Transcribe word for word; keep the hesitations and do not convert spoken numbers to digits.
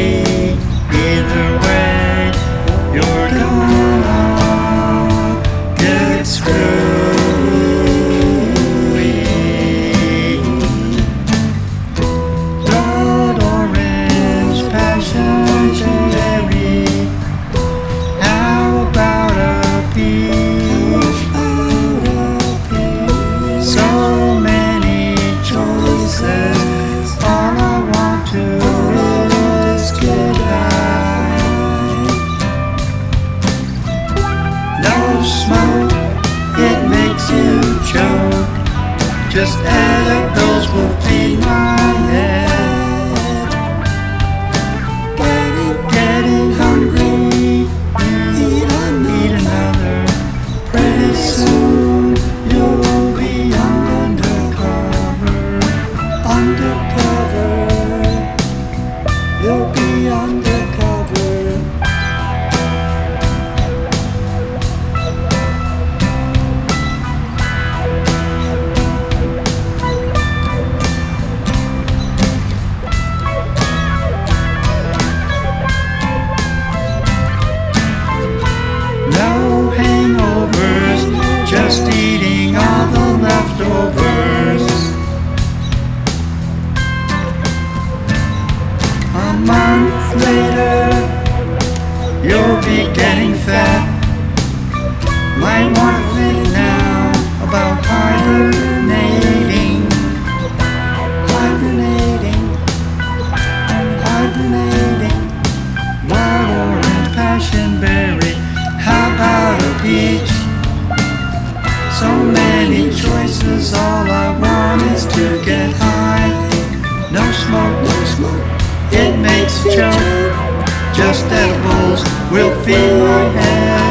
Either way, you're gonna get screwy. Blood orange, passion cherry. How about a peach? So many choices. All I want to is get high. No smoke, it makes you choke. Just edibles will feed my head. Getting, getting hungry. Eat, eat another. Pretty soon you'll be undercover. Undercover. You'll be undercover. No hangovers, just eating all the leftovers. A month later, you'll be getting fat. Might want to think now about hibernating. Hibernating. Hibernating. Blood orange, passion berry. How about a peach? So many choices, all I want is to get high. No smoke, no smoke, it makes choke. Just edibles will feed my head.